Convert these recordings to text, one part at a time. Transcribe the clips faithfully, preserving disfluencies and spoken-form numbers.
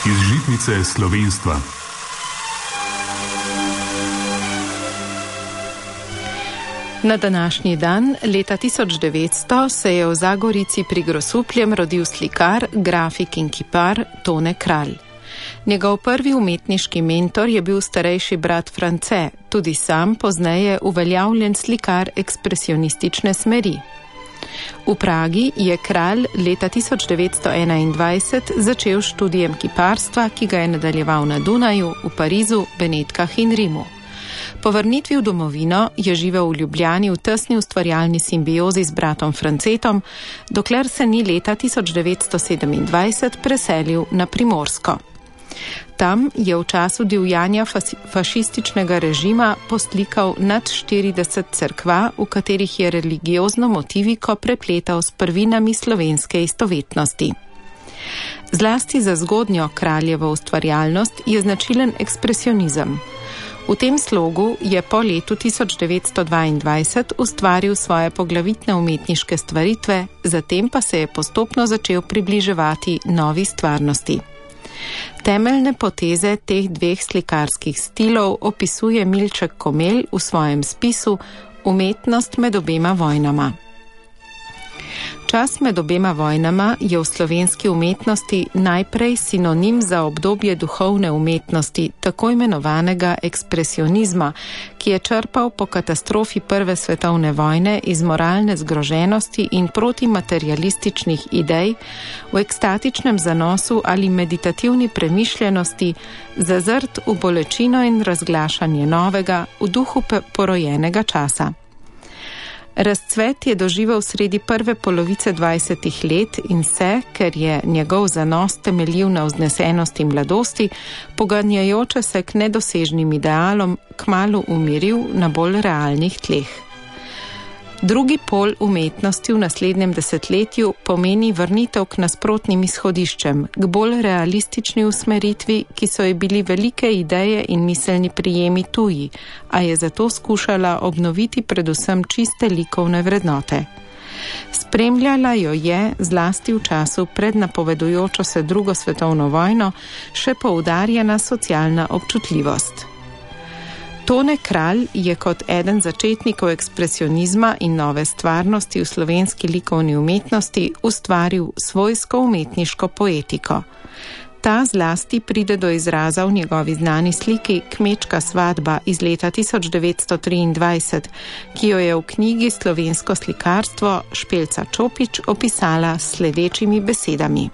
Iz žitnice slovenstva. Na današnji dan, leta tisoč devetsto, se je v Zagorici pri Grosupljem rodil slikar, grafik in kipar Tone Kralj. Njegov prvi umetniški mentor je bil starejši brat France, tudi sam pozneje uveljavljen slikar ekspresionistične smeri. V Pragi je Kralj leta tisoč devetsto enaindvajset začel študijem kiparstva, ki ga je nadaljeval na Dunaju, v Parizu, Benetkah in Rimu. Po vrnitvi v domovino je živel v Ljubljani v tesni ustvarjalni simbiozi z bratom Francetom, dokler se ni leta tisoč devetsto sedemindvajset preselil na Primorsko. Tam je v času divjanja fašističnega režima poslikal nad štirideset cerkva, v katerih je religiozno motiviko prepletal s prvinami slovenske istovetnosti. Zlasti za zgodnjo Kraljevo ustvarjalnost je značilen ekspresionizem. V tem slogu je po letu tisoč devetsto dvaindvajset ustvaril svoje poglavitne umetniške stvaritve, zatem pa se je postopno začel približevati novi stvarnosti. Temeljne poteze teh dveh slikarskih stilov opisuje Milček Komelj v svojem spisu Umetnost med obema vojnama. Čas med obema vojnama je v slovenski umetnosti najprej sinonim za obdobje duhovne umetnosti, tako imenovanega ekspresionizma, ki je črpal po katastrofi Prve svetovne vojne iz moralne zgroženosti in protimaterialističnih idej, v ekstatičnem zanosu ali meditativni premišljenosti, zazrt v bolečino in razglašanje novega v duhu porojenega časa. Razcvet je doživel sredi prve polovice dvajsetih let in se, ker je njegov zanos temeljil na vznesenosti mladosti, poganjajoče se k nedosežnim idealom, kmalu umiril na bolj realnih tleh. Drugi pol umetnosti v naslednjem desetletju pomeni vrnitev k nasprotnim izhodiščem, k bolj realistični usmeritvi, ki so ji bili velike ideje in miselni prijemi tuji, a je zato skušala obnoviti predvsem čiste likovne vrednote. Spremljala jo je, zlasti v času pred napovedujočo se drugo svetovno vojno, še poudarjena socialna občutljivost. Tone Kralj je kot eden začetnikov ekspresionizma in nove stvarnosti v slovenski likovni umetnosti ustvaril svojsko umetniško poetiko. Ta zlasti pride do izraza v njegovi znani sliki Kmečka svadba iz leta tisoč devetsto triindvajset, ki jo je v knjigi Slovensko slikarstvo Špelca Čopič opisala s sledečimi besedami.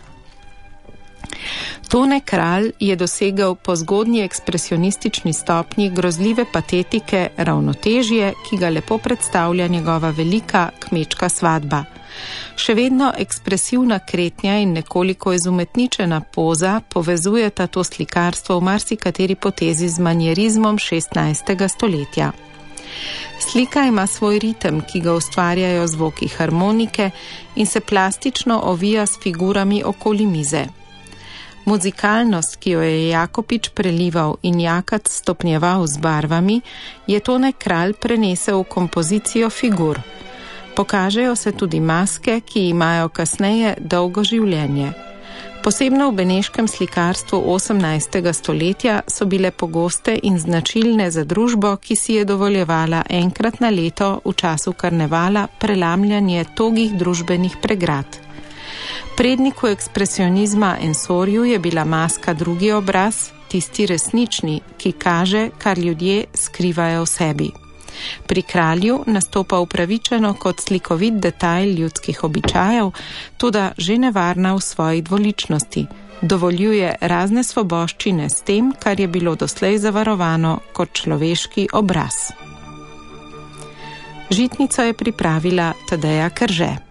Tone Kralj je dosegel po zgodnji ekspresionistični stopnji grozljive patetike ravnotežje, ki ga lepo predstavlja njegova velika Kmečka svadba. Še vedno ekspresivna kretnja in nekoliko izumetničena poza povezujeta to slikarstvo v marsikateri potezi z manierizmom šestnajstega stoletja. Slika ima svoj ritem, ki ga ustvarjajo zvoki harmonike in se plastično ovija s figurami okoli mize. Muzikalnost, ki jo je Jakopič prelival in Jakac stopnjeval z barvami, je Tone Kralj prenesel v kompozicijo figur. Pokažejo se tudi maske, ki imajo kasneje dolgo življenje. Posebno v beneškem slikarstvu osemnajstega stoletja so bile pogoste in značilne za družbo, ki si je dovoljevala enkrat na leto v času karnevala prelamljanje togih družbenih pregrad. Predniku ekspresionizma Ensorju je bila maska drugi obraz, tisti resnični, ki kaže, kar ljudje skrivajo v sebi. Pri Kralju nastopa upravičeno kot slikovit detajl ljudskih običajev, toda že nevarna v svoji dvoličnosti. Dovoljuje razne svoboščine s tem, kar je bilo doslej zavarovano kot človeški obraz. Žitnico je pripravila Tadeja Krže.